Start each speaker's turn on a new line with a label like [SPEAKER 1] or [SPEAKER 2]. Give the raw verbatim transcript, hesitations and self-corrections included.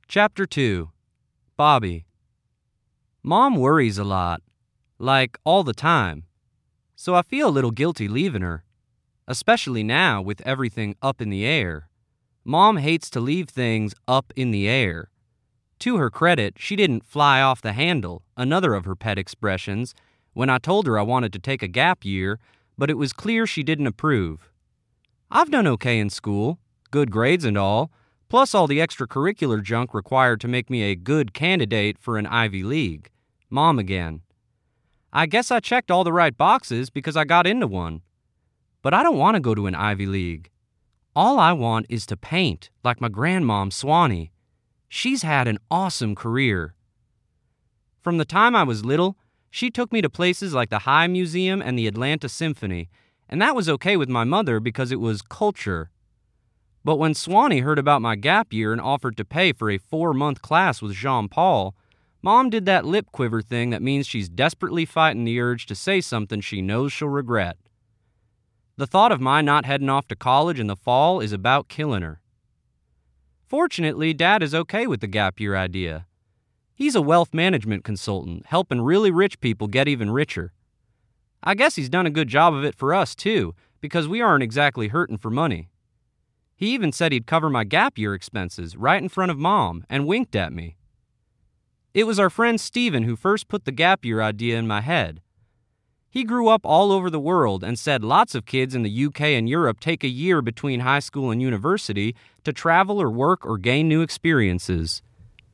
[SPEAKER 1] Chapter two. Bobby. Mom worries a lot, like all the time, so I feel a little guilty leaving her, especially now with everything up in the air. Mom hates to leave things up in the air. To her credit, she didn't fly off the handle, another of her pet expressions, when I told her I wanted to take a gap year, but it was clear she didn't approve. I've done okay in school, good grades and all, plus all the extracurricular junk required to make me a good candidate for an Ivy League. Mom again. I guess I checked all the right boxes because I got into one. But I don't want to go to an Ivy League. All I want is to paint, like my grandmom Swanee. She's had an awesome career. From the time I was little, she took me to places like the High Museum and the Atlanta Symphony, and that was okay with my mother because it was culture. But when Swanee heard about my gap year and offered to pay for a four-month class with Jean-Paul, Mom did that lip quiver thing that means she's desperately fighting the urge to say something she knows she'll regret. The thought of my not heading off to college in the fall is about killing her. Fortunately, Dad is okay with the gap year idea. He's a wealth management consultant, helping really rich people get even richer. I guess he's done a good job of it for us, too, because we aren't exactly hurting for money. He even said he'd cover my gap year expenses right in front of Mom and winked at me. It was our friend Steven who first put the gap year idea in my head. He grew up all over the world and said lots of kids in the U K and Europe take a year between high school and university to travel or work or gain new experiences.